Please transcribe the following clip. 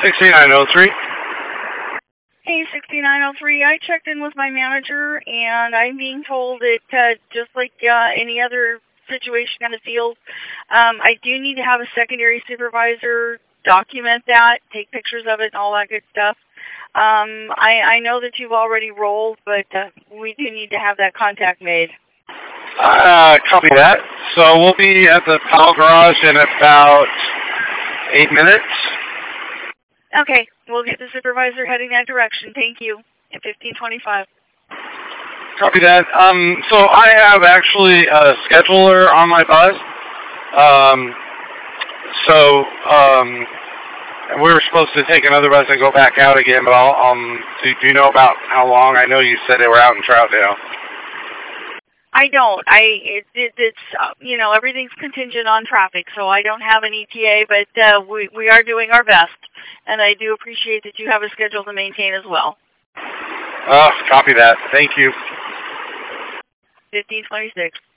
6903. Hey, 6903, I checked in with my manager, and I'm being told that just like any other situation in the field, I do need to have a secondary supervisor document that, take pictures of it, and all that good stuff. I know that you've already rolled, but we do need to have that contact made. Copy that. So we'll be at the Powell Garage in about 8 minutes. Okay, we'll get the supervisor heading that direction. Thank you. At 1525. Copy that. So I have actually a scheduler on my bus. We were supposed to take another bus and go back out again, but do you know about how long? I know you said they were out in Troutdale. I don't. It's everything's contingent on traffic, so I don't have an ETA, but we are doing our best, and I do appreciate that you have a schedule to maintain as well. Copy that. Thank you. 1526.